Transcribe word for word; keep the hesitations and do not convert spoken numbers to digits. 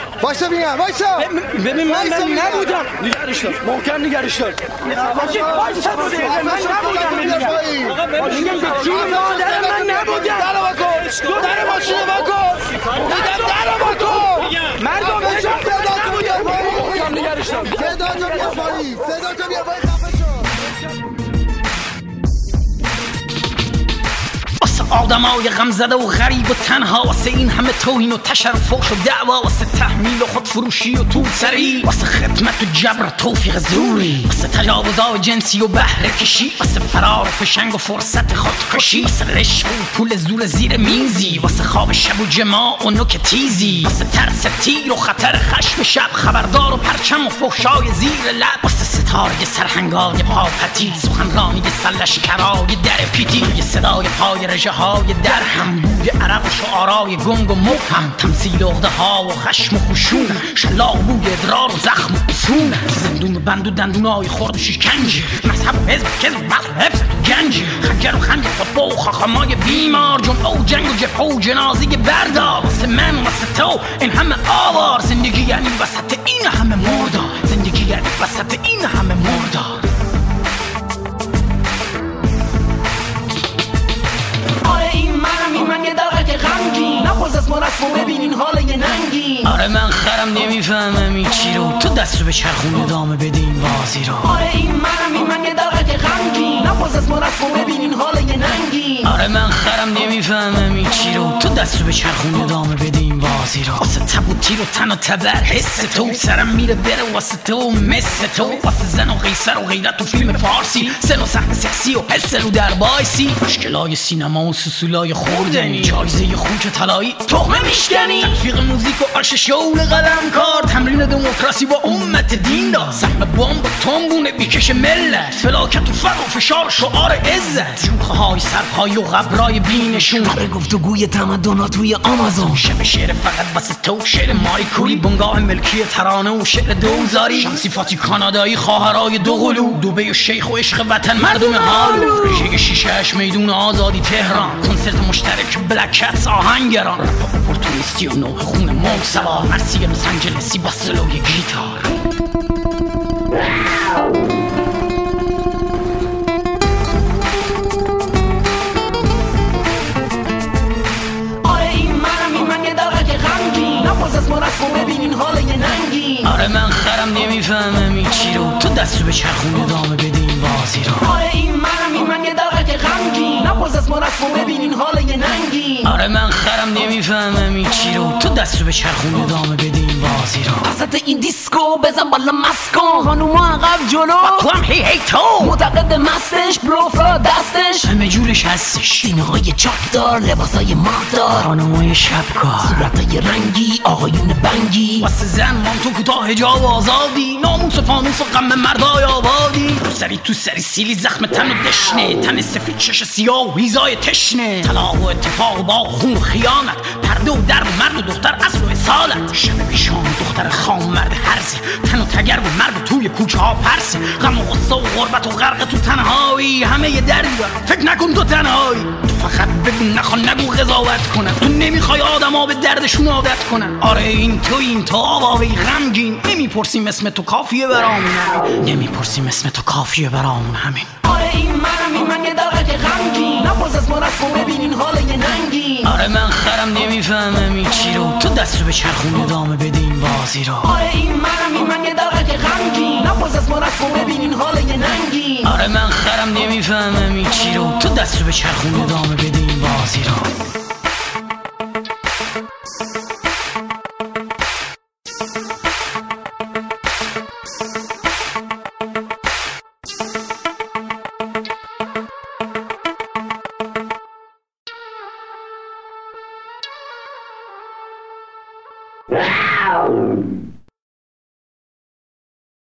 وایسا بیا وایسا ببین من من نبودم نگرش دار محکم نگرش دار وایسا بوده من نبودم میگم به جون مادر من نبودم دو در ماشین واکن میگم در واکن مردم به جون صداتو بیار محکم نگرش دار صداتو بیار پایین صداتو بیار پایین خفه شو آدمای غمزده و غریب و تنها واسه این همه توهین و تشرف و دعوا واسه تحمیل و خودفروشی و طول سری واسه خدمت و جبر و توفیق زوری واسه تجاوزات جنسی و بهره کشی واسه فرار و فشنگ و فرصت خودکشی واسه رشوه و پول زور زیر میزی واسه خواب شب و جماع و نوک تیزی واسه ترس تیر و خطر خشم شب خبردار و پرچم و فحشای زیر لب واسه ستاره سرهنگای پاپتی سخنرانی سرلشکرای در پیتی صدای پای رژه های در هم بوی عرق و شعارای گنگ و مبهم تمثیل عقده ها و خشم و خشون شلاق بوی ادرار و زخم و عفون زندون و بند و دندونای خرد و شکنج مذهب و حزب کذب و بحث و حفظ و گنج خنجر و خنج خطبه و خاخامای بیمار جمعه و جنگ و جبهه و جنازه بردار واسه من واسه تو این همه آوار زندگی یعنی وسط این همه مردار زندگی یعنی وسط این همه مردار نپرس از ما رسم و ببینین حال یه ننگی آره من خرم نمیفهمم این چی رو تو دستو به چرخون ادامه بدین بازی رو آره این منم این من یه درقه غمگی نپرس از ما رسم و ببینین حال یه ننگی آره من خرم نمیفهمم این چی رو تو دستو به چرخون ادامه بدین بازی رو واسه تب و تیر و تن و تبر حس تو سرم میره بره واسه تو مثل تو واسه زن و قیصر و غیرت و فیلم فارسی سن و صحنه سکسی و حس رو در بایسی مشکلای سینما و سوسولای خوردنی جایزه خوک طلایی تخمه میشکنی تلفیق موزیک و عرش شول قلم کار تمرین دموکراسی با امت دین دار سهم بمب و تنبون بیکش ملت فلاکت و فقر و فشار شعار عزت جوخه های سرپایی و غبرای بینشون قبر گفتگوی تمدنات توی آمازون شب شعر فقط واسه تو شعر ماری کولی بنگاه ملکی ترانه و شعر دوزاری شمسی فاتی کانادایی خواهرای دو قلو دوبه و شیخ و عشق وطن مردم حالو رژه شیشهش میدون آزادی تهران کنسرت مشترک بلکتس آهنگران رپ اپورتونیستی و نوع خون موج سوار مرسی لس آنجلسی با سلوی گیتار آره این منم این من یه درقه غمگی نپرس از ما رسم و ببینین حال یه ننگی آره من خرم نمیفهمم این چی رو تو دستو به چرخون ادامه بدین بازی رو آره این منم این من یه درقه غمگی نپرس از ما رسم و ببینین حال یه ننگی آره من خرم نمیفهمم این چی رو تو دستو به چرخون ادامه بدین بازی رو وسط این دیسکو بزن بالا مسکن خانوما عقب جلو تو هم هی هی تو معتقد مستش بلوفا دستش همه جورش هستش سینه های چاکدار لباسای ماهدار خانومای شبکار صورتای رنگی آقایون بنگی واسه زن مانتو کوتاه حجاب آزادی ناموس و فانوس و غم مردای آبادی تو سری تو سری سیلی زخم تن و دشنه تن سفید چش سیاه و ویزای تشنه طلاق و اتفاق با خون و خیانت پرده و درد و مرد و دختر اصل و اصالت شب پیشان دختر خام مرد هرزی تن و تگر و مرد توی کوچه ها پرسه غم و غصه و غربت و غرق تو تنهایی همه یه دردی دارن فکر نکن تو تنهایی تو فقط بگو نخوان نگو قضاوت کنن تو نمیخوای آدم ها به دردشون عادت کنن آره این تو این تو آواوی غمگین نمیپرسیم اسم تو کافیه برامون همین نمیپرسیم اسم تو کافیه برامون همین آره این منم این من یه درقه غمگین نپرس از ما رسم و ببینین حال یه ننگی آره من خرم نمیفهمم این چی رو تو دستو به چرخون ادامه بدین بازی رو آره این منم این من یه درقه غمگین نپرس از ما رسم و ببینین حال یه ننگی آره من خرم نمیفهمم این چی رو تو دستو به چرخون ادامه بدین بازی رو Wow!